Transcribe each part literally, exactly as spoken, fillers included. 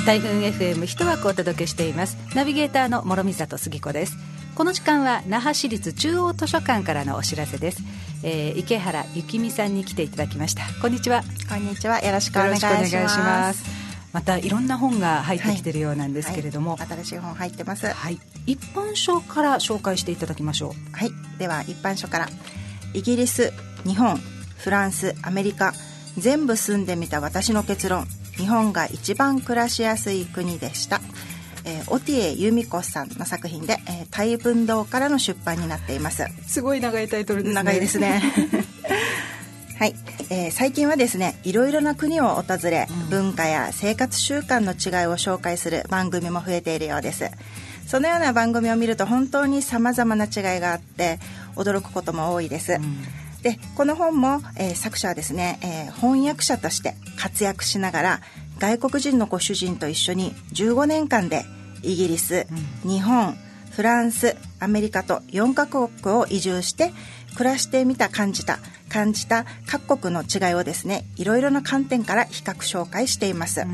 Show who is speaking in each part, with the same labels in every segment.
Speaker 1: 台風 エフエム 一枠お届けしています。ナビゲーターの諸見里杉子です。この時間は那覇市立中央図書館からのお知らせです。えー、池原幸美さんに来ていただきました。こんにちは。
Speaker 2: こんにちは。よろしくお願いします。
Speaker 1: よろしくお願いします。またいろんな本が入ってきているようなんですけれども、
Speaker 2: はいはい、新しい本入ってます、
Speaker 1: はい、一般書から紹介していただきましょう。
Speaker 2: はい、では一般書から。イギリス、日本、フランス、アメリカ、全部住んでみた私の結論、日本が一番暮らしやすい国でした。えー、オティエ由美子さんの作品で、えー、大文堂からの出版になっています。
Speaker 1: すごい長いタイトルですね。
Speaker 2: 長いですねはい、えー、最近はですね、いろいろな国を訪れ、うん、文化や生活習慣の違いを紹介する番組も増えているようです。そのような番組を見ると本当に様々な違いがあって驚くことも多いです、うん、でこの本も、えー、作者はですね、えー、翻訳者として活躍しながら外国人のご主人と一緒にじゅうごねんかんでイギリス、うん、日本、フランス、アメリカとよんカ国を移住して暮らしてみた感じた感じた各国の違いをですね、いろいろな観点から比較紹介しています、うん、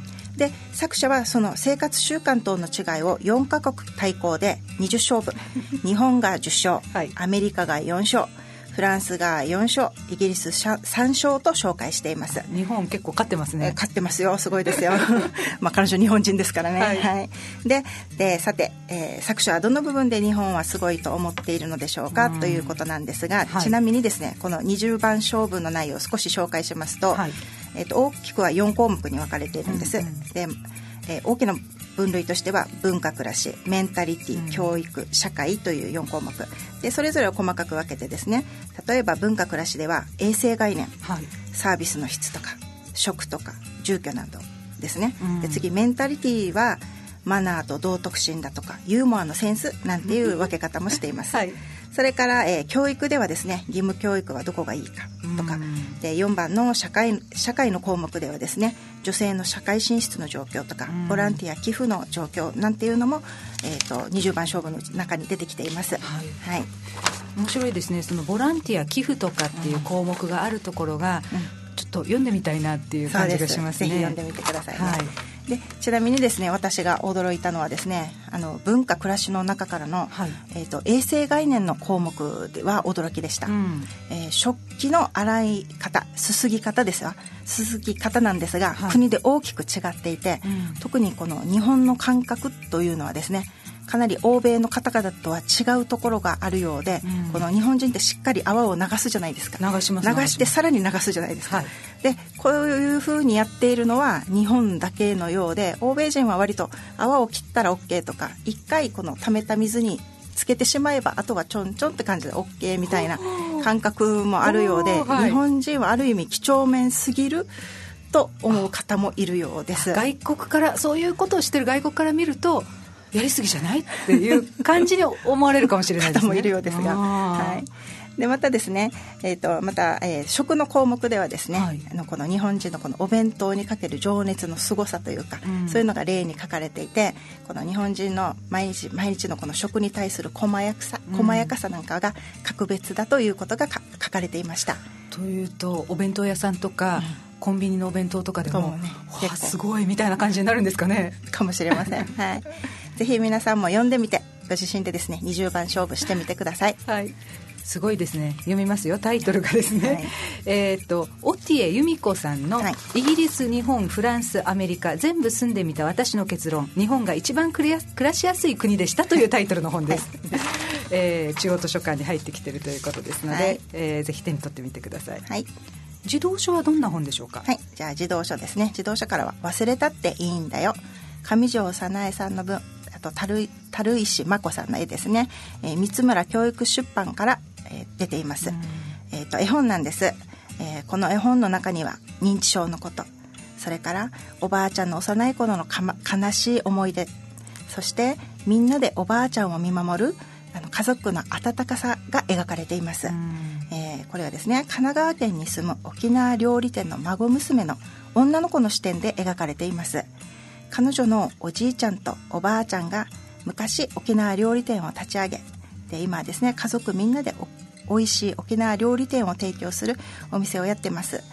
Speaker 2: で作者はその生活習慣等の違いをよんカ国対抗でにじゅう勝負日本がじゅっ勝、はい、アメリカがよん勝、フランスがよん勝、イギリスさん勝と紹介しています。
Speaker 1: 日本結構勝ってますね。
Speaker 2: 勝ってますよ、すごいですよまあ彼女日本人ですからね、はいはい、で, でさて、えー、作者はどの部分で日本はすごいと思っているのでしょうかということなんですが、はい、ちなみにですね、このにじゅうばん勝負の内容を少し紹介しますと、はい、えー、と大きくはよん項目に分かれているんです、うんうん、で、えー、大きな分類としては文化、暮らし、メンタリティ、うん、教育、社会というよん項目で、それぞれを細かく分けてですね、例えば文化、暮らしでは衛生概念、はい、サービスの質とか食とか住居などですね、うん、で次メンタリティはマナーと道徳心だとかユーモアのセンスなんていう分け方もしています、はい、それから、えー、教育ではですね、義務教育はどこがいいかとか、うん、でよんばんの社会、社会の項目ではですね、女性の社会進出の状況とか、うん、ボランティア寄付の状況なんていうのも、えー、とにじゅうばん勝負の中に出てきています、はいはい、
Speaker 1: 面白いですね。そのボランティア寄付とかっていう項目があるところが、うん、ちょっと読んでみたいなっていう感じがしますね。
Speaker 2: ぜひ読んでみてくださいね、
Speaker 1: はい。
Speaker 2: でちなみにですね、私が驚いたのはですね、あの文化暮らしの中からの、はい、えー、と衛生概念の項目では驚きでした、うん、えー、食器の洗い方、すすぎ方ですがすすぎ方なんですが、はい、国で大きく違っていて、うん、特にこの日本の感覚というのはですね、かなり欧米の方々とは違うところがあるようで、うん、この日本人ってしっかり泡を流すじゃないですか。
Speaker 1: 流します。
Speaker 2: 流してさらに流すじゃないですか、はい、でこういうふうにやっているのは日本だけのようで、欧米人は割と泡を切ったら OK とか、一回この溜めた水につけてしまえばあとはちょんちょんって感じで OK みたいな感覚もあるようで、はい、日本人はある意味几帳面すぎると思う方もいるようです。
Speaker 1: 外国からそういうことをしている外国から見るとやりすぎじゃないっていう感じに思われるかもしれないですね。
Speaker 2: 方もいるようですが、はい、でまたですね、えー、とまた、えー、食の項目ではですね、はい、あのこの日本人のこのお弁当にかける情熱の凄さというか、うん、そういうのが例に書かれていて、この日本人の毎日毎日のこの食に対する細やかさ、うん、細やかさなんかが格別だということがか書かれていました。
Speaker 1: というとお弁当屋さんとか、うん、コンビニのお弁当とかでも、ね、わすごいみたいな感じになるんですかね。
Speaker 2: かもしれません、はい、ぜひ皆さんも読んでみてご自身でですねにじゅうばん勝負してみてください、
Speaker 1: はい、すごいですね。読みますよ。タイトルがですね、はい、えー、とオティエ由美子さんの、はい、イギリス、日本、フランス、アメリカ全部住んでみた私の結論、日本が一番暮らしやすい国でしたというタイトルの本です、はいえー、中央図書館に入ってきているということですので、はい、えー、ぜひ手に取ってみてください、はい。児童書はどんな本でしょうか。
Speaker 2: はい、じゃあ児童書ですね。児童書からは忘れたっていいんだよ、上条早苗さんの文、あと樽石真子さんの絵ですね、えー、三村教育出版から、えー、出ています、えー、と絵本なんです、えー、この絵本の中には認知症のこと、それからおばあちゃんの幼い頃のか、ま、悲しい思い出、そしてみんなでおばあちゃんを見守るあの家族の温かさが描かれています、えー、これはですね、神奈川県に住む沖縄料理店の孫娘の女の子の視点で描かれています。彼女のおじいちゃんとおばあちゃんが昔沖縄料理店を立ち上げ、で今はですね、家族みんなでおおいしい沖縄料理店を提供するお店をやってます。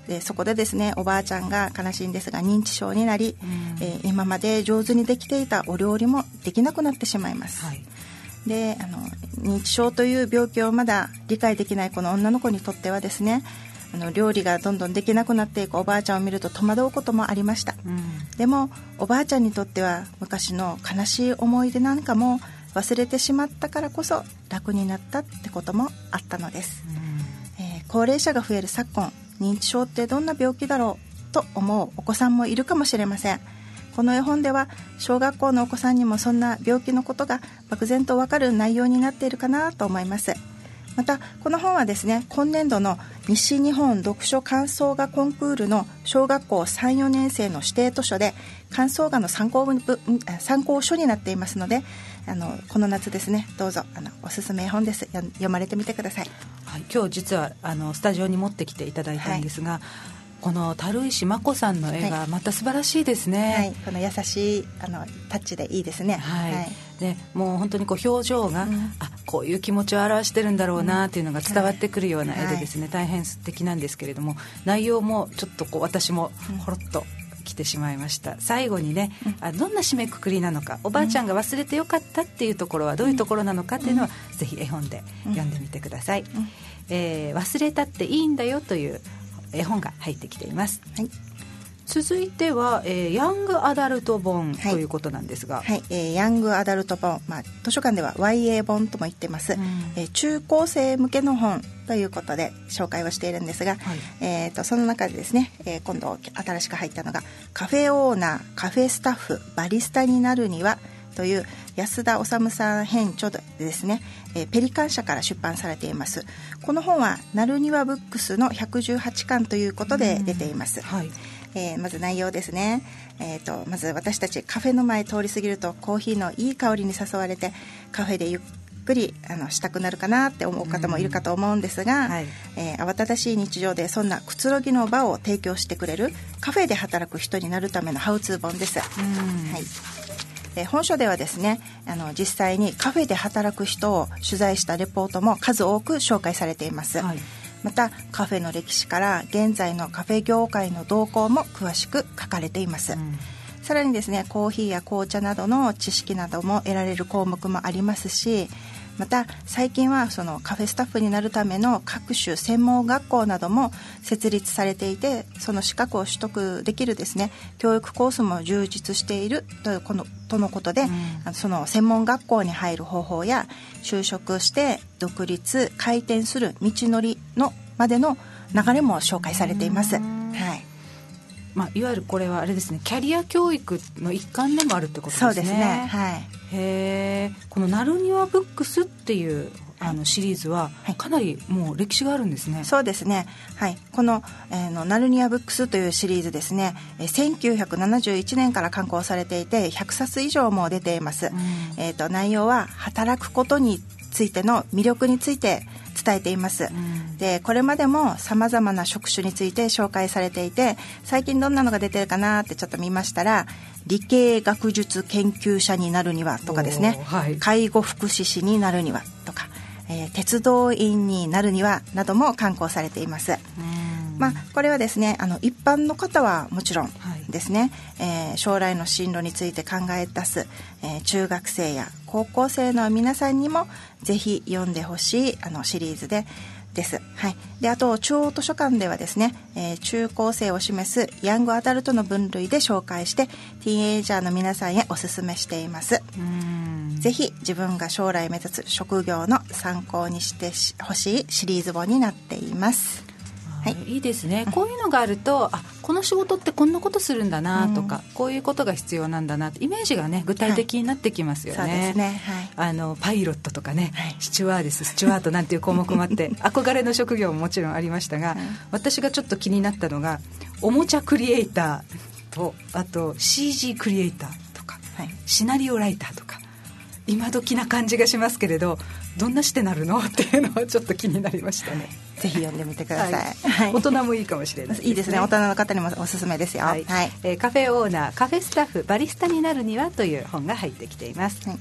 Speaker 2: でそこでですねおばあちゃんが悲しいんですが認知症になり、えー、今まで上手にできていたお料理もできなくなってしまいます、はい、であの認知症という病気をまだ理解できないこの女の子にとってはですねあの料理がどんどんできなくなっていくおばあちゃんを見ると戸惑うこともありました、うん、でもおばあちゃんにとっては昔の悲しい思い出なんかも忘れてしまったからこそ楽になったってこともあったのです、うんえー、高齢者が増える昨今認知症ってどんな病気だろうと思うお子さんもいるかもしれません。この絵本では小学校のお子さんにもそんな病気のことが漠然とわかる内容になっているかなと思います。またこの本はですね今年度の西日本読書感想画コンクールの小学校 さん,よ 年生の指定図書で感想画の参考文参考書になっていますのであのこの夏ですねどうぞあのおすすめ絵本です。読まれてみてください、
Speaker 1: はい、今日実はあのスタジオに持ってきていただいたんですが、はい、この樽石真子さんの絵がまた素晴らしいですね、
Speaker 2: はい、この優しいあのタッチでいいですね、
Speaker 1: はいはい、でもう本当にこう表情が、うん、あこういう気持ちを表してるんだろうなっていうのが伝わってくるような絵でですね、はい、大変素敵なんですけれども内容もちょっとこう私もほろっと来てしまいました、うん、最後にね、うん、あどんな締めくくりなのかおばあちゃんが忘れてよかったっていうところはどういうところなのかっていうのは、うん、ぜひ絵本で読んでみてください、うんうんえー、忘れたっていいんだよという絵本が入ってきています、はい、続いては、えー、ヤングアダルト本ということなんですが、
Speaker 2: はいはいえー、ヤングアダルト本、まあ、図書館では ワイエー 本とも言ってます、うんえー、中高生向けの本ということで紹介をしているんですが、はいえー、とその中でですね、えー、今度新しく入ったのがカフェオーナーカフェスタッフバリスタになるにはという安田治さん編著でですね、えー、ペリカン社から出版されています。この本はなるにわブックスのひゃくじゅうはちかんということで出ています、はいえー、まず内容ですね、えー、とまず私たちカフェの前通り過ぎるとコーヒーのいい香りに誘われてカフェでゆっくりあのしたくなるかなって思う方もいるかと思うんですが、はいえー、慌ただしい日常でそんなくつろぎの場を提供してくれるカフェで働く人になるためのハウツー本です、うんはいえー、本書ではですねあの実際にカフェで働く人を取材したレポートも数多く紹介されています、はい、またカフェの歴史から現在のカフェ業界の動向も詳しく書かれています、うん、さらにですねコーヒーや紅茶などの知識なども得られる項目もありますしまた最近はそのカフェスタッフになるための各種専門学校なども設立されていてその資格を取得できるですね教育コースも充実しているというこのとのことで、うん、その専門学校に入る方法や就職して独立開店する道のりのまでの流れも紹介されています、はい
Speaker 1: まあ、いわゆるこれはあれですねキャリア教育の一環でもあるってことですね。
Speaker 2: そうですね、はい、
Speaker 1: へーこのなるにわブックスっていうあのシリーズはかなりもう歴史があるんですね、はい、
Speaker 2: そうですね、はい、この、えー、のなるにわブックスというシリーズですね、えー、せんきゅうひゃくななじゅういちねんから刊行されていてひゃくさつ以上も出ています、うんえー、と内容は働くことについての魅力について伝えています、うん、でこれまでもさまざまな職種について紹介されていて最近どんなのが出てるかなってちょっと見ましたら理系学術研究者になるにはとかですね、はい、介護福祉士になるにはとか、えー、鉄道員になるにはなども刊行されています、うんまあ、これはですねあの一般の方はもちろんですね、はいえー、将来の進路について考え出す、えー、中学生や高校生の皆さんにもぜひ読んでほしいあのシリーズでです、はい、であと中央図書館ではですね、えー、中高生を示すヤングアダルトの分類で紹介してティーンエイジャーの皆さんへお勧めしています。うんぜひ自分が将来目指す職業の参考にしてほしいシリーズ本になっています。
Speaker 1: はい、いいですね、うん、こういうのがあるとあこの仕事ってこんなことするんだなとか、うん、こういうことが必要なんだなってイメージがね具体的になってきますよね、はい、そうですね、はい、あのパイロットとかね、はい、スチュワーデススチュワートなんていう項目もあって憧れの職業ももちろんありましたが、はい、私がちょっと気になったのがおもちゃクリエイターとあと シージー クリエイターとか、はい、シナリオライターとか今時な感じがしますけれどどんなしてなるのっていうのはちょっと気になりましたね。
Speaker 2: ぜひ読んでみてください、
Speaker 1: はい、大人もいいかもしれないですね。
Speaker 2: いいですね大人の方にもおすすめですよ、はい
Speaker 1: はいえー、カフェオーナーカフェスタッフバリスタになるにはという本が入ってきています、はい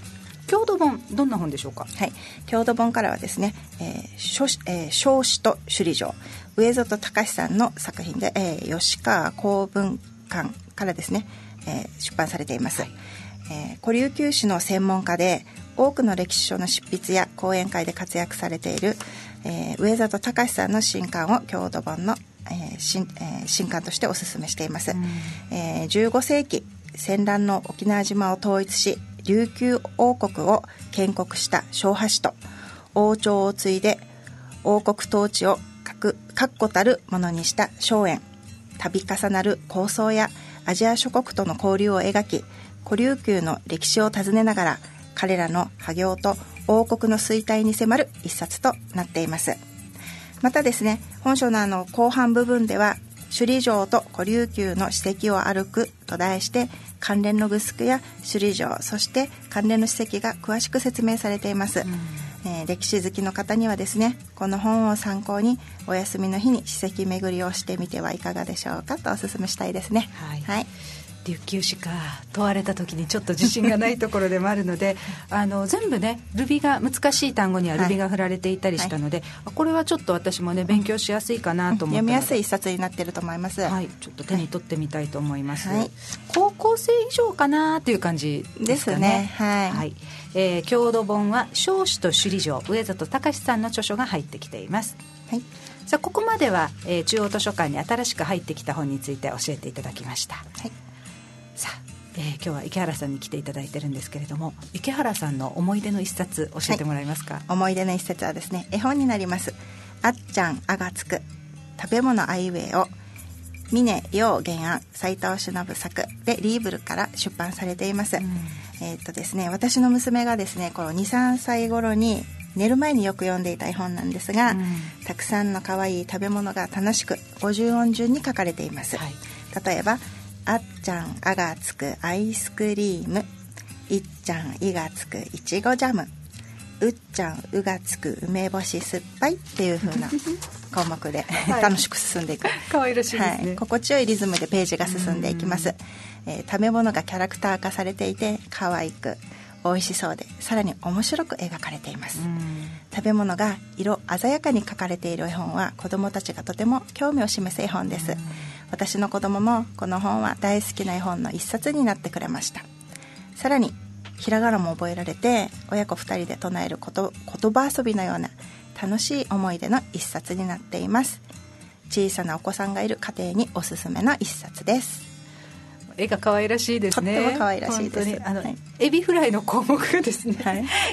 Speaker 1: 郷土本どんな本でしょうか？
Speaker 2: はい、郷土本からはですね、えー書えー、彰子と首里城、上里隆さんの作品で、えー、吉川公文館からですね、えー、出版されています、はい。えー、古琉球史の専門家で多くの歴史書の執筆や講演会で活躍されている、えー、上里隆さんの新刊を郷土本の、えー 新, えー、新刊としてお勧めしています、うん。えー、じゅうごせいき戦乱の沖縄島を統一し琉球王国を建国した昭和氏と、王朝を継いで王国統治を確固たるものにした荘園、度重なる構想やアジア諸国との交流を描き、古琉球の歴史を尋ねながら彼らの破業と王国の衰退に迫る一冊となっています。またですね、本書のあの後半部分では首里城と古琉球の史跡を歩くと題して関連のグスクや首里城、そして関連の史跡が詳しく説明されています、うん。えー、歴史好きの方にはですね、この本を参考にお休みの日に史跡巡りをしてみてはいかがでしょうかとお勧めしたいですね。
Speaker 1: はい、
Speaker 2: はい。
Speaker 1: 琉球史か問われた時にちょっと自信がないところでもあるのであの全部ねルビが難しい単語にはルビが振られていたりしたので、はいはい、これはちょっと私もね勉強しやすいかなと思って、
Speaker 2: 読みやすい一冊になっていると思います、
Speaker 1: はい、ちょっと手に取ってみたいと思います、
Speaker 2: はい、
Speaker 1: 高校生以上かなという感じですかね。
Speaker 2: ですね、はい、
Speaker 1: はい。えー、郷土本は彰子と首里城、上里隆さんの著書が入ってきています、はい。さあここまでは、えー、中央図書館に新しく入ってきた本について教えていただきました、はい。さあえー、今日は池原さんに来ていただいてるんですけれども、池原さんの思い出の一冊教えてもらえますか？はい、
Speaker 2: 思い出の一冊はですね、絵本になります。あっちゃんあがつく食べ物アイウェイを峰陽原案、斉藤忍作でリーブルから出版されています、うん。えーっとですね、私の娘がですねこの にさんさい頃に寝る前によく読んでいた絵本なんですが、うん、たくさんの可愛い食べ物が楽しくごじゅうおん順に書かれています、はい。例えばあっちゃんあがつくアイスクリーム、いっちゃんいがつくいちごジャム、うっちゃんうがつく梅干し酸っぱいっていう風な項目で、はい、楽しく進んでいく。
Speaker 1: 可愛らしいですね、
Speaker 2: はい、心地よいリズムでページが進んでいきます、えー、食べ物がキャラクター化されていて可愛く美味しそうでさらに面白く描かれています。食べ物が色鮮やかに描かれている絵本は子どもたちがとても興味を示す絵本です。私の子供もこの本は大好きな絵本の一冊になってくれました。さらにひらがなも覚えられて親子ふたりで唱えること、言葉遊びのような楽しい思い出の一冊になっています。小さなお子さんがいる家庭におすすめの一冊です。
Speaker 1: 絵が可愛らしいですね。
Speaker 2: とっても可愛らしいです。
Speaker 1: 本当にあの、
Speaker 2: はい、
Speaker 1: エビフライの項目がですね、はい、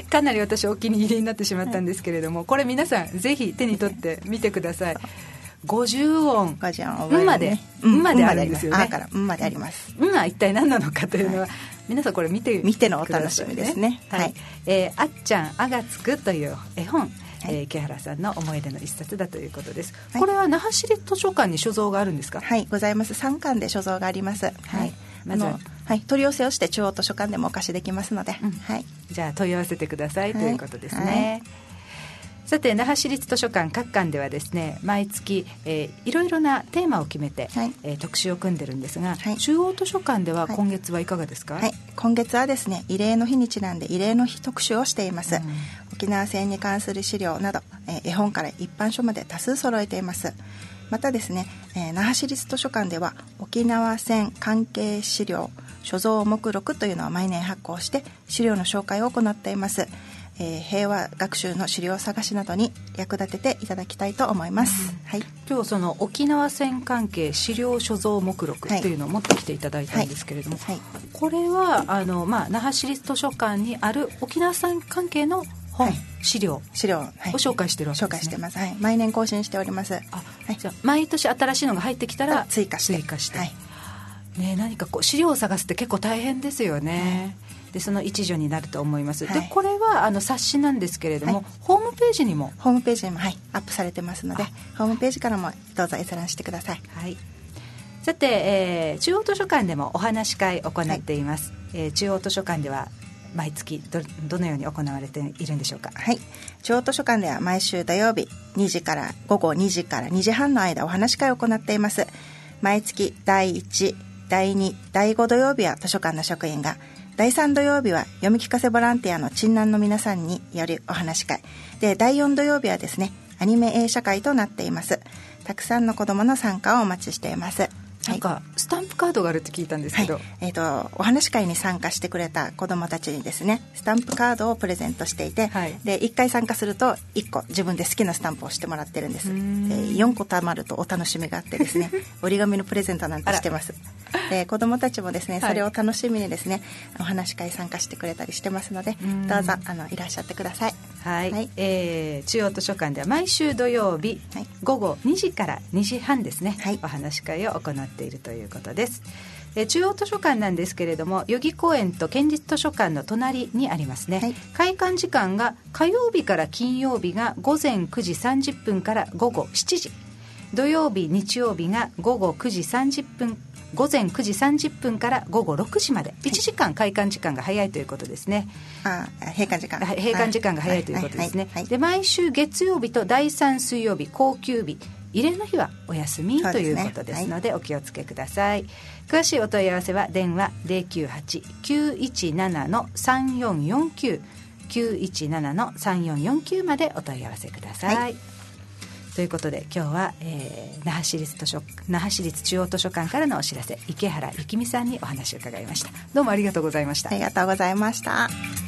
Speaker 1: かなり私お気に入りになってしまったんですけれども、はい、これ皆さんぜひ手に取ってみてください。ごじゅうおん、
Speaker 2: ごじゅうおん、
Speaker 1: うんまで、うん、うんまであるんですよね。
Speaker 2: あからうんまであります。
Speaker 1: うんは一体何なのかというのは、はい、皆さんこれ見て
Speaker 2: 見てのお楽しみですね。
Speaker 1: はい、はい。えー、あっちゃんあがつくという絵本、はい、えー、池原さんの思い出の一冊だということです、はい。これは那覇市立図書館に所蔵があるんですか？
Speaker 2: はい、ございます。さんかんで所蔵があります。はい。はい、まずははい、取り寄せをして中央図書館でもお貸しできますので、うん、はい、
Speaker 1: じゃあ問い合わせてください、はい、ということですね。はい、さて那覇市立図書館各館ではですね毎月、えー、いろいろなテーマを決めて、はい、えー、特集を組んでるんですが、はい、中央図書館では今月はいかがですか？
Speaker 2: はいはい、今月はですね慰霊の日にちなんで慰霊の日特集をしています、うん、沖縄戦に関する資料など、えー、絵本から一般書まで多数揃えています。またですね、えー、那覇市立図書館では沖縄戦関係資料所蔵目録というのを毎年発行して資料の紹介を行っています。えー、平和学習の資料探しなどに役立てていただきたいと思います、うん、はい、
Speaker 1: 今日その沖縄戦関係資料所蔵目録というのを持ってきていただいたんですけれども、はいはい、これはあの、まあ、那覇市立図書館にある沖縄戦関係の本、はい、資料
Speaker 2: 資料、
Speaker 1: を紹介してるわけですね。
Speaker 2: 紹介してます、はい、毎年更新しております。あ、
Speaker 1: はい、じゃあ毎年新しいのが入ってきたら
Speaker 2: 追加して
Speaker 1: 追加して、はい、ね、何かこう資料を探すって結構大変ですよね、はい、でその一助になると思います、はい、でこれはあの冊子なんですけれども、はい、ホームページにも
Speaker 2: ホームページにも、はい、アップされてますのでホームページからもどうぞ閲覧してください。
Speaker 1: はい、さて、えー、中央図書館でもお話し会を行っています、はい、えー、中央図書館では毎月 ど, どのように行われているんでしょうか？
Speaker 2: はい、中央図書館では毎週土曜日にじから午後にじからにじはんの間お話し会を行っています。毎月だいいち、だいに、だいご土曜日は図書館の職員が、 だいさん土曜日は読み聞かせボランティアのチンナンの皆さんによるお話会で、だいよん土曜日はですねアニメ映写会となっています。たくさんの子どもの参加をお待ちしています。
Speaker 1: なんかスタンプカードがあるって聞いたんですけど、
Speaker 2: はい、えーと、お話し会に参加してくれた子どもたちにですねスタンプカードをプレゼントしていて、はい、でいっかい参加するといっこ自分で好きなスタンプをしてもらってるんです。でよんこたまるとお楽しみがあってですね折り紙のプレゼントなんてしてます。で子どもたちもですねそれを楽しみにですね、はい、お話し会参加してくれたりしてますので、どうぞあのいらっしゃってください。
Speaker 1: はい、はい、えー、中央図書館では毎週土曜日、はい、午後にじからにじはんですね、はい、お話し会を行っているということです。えー、中央図書館なんですけれども代々木公園と県立図書館の隣にありますね、はい、開館時間が火曜日から金曜日がごぜんくじさんじゅっぷんから午後しちじ、土曜日日曜日が午後くじさんじゅっぷん午前くじさんじゅっぷんから午後ろくじまで、いちじかん開館時間が早いということですね。
Speaker 2: あ閉館時間
Speaker 1: 閉館時間が早いということですね。で毎週月曜日とだいさん水曜日公休日、慰霊の日はお休みということですので、はい、お気をつけください。詳しいお問い合わせは電話 ゼロきゅうはち きゅういちなな さんよんよんきゅう きゅういちなな さんよんよんきゅうまでお問い合わせください、はい。ということで今日は、えー、那覇市立図書那覇市立中央図書館からのお知らせ、池原幸美さんにお話を伺いました。どうもありがとうございました。
Speaker 2: ありがとうございました。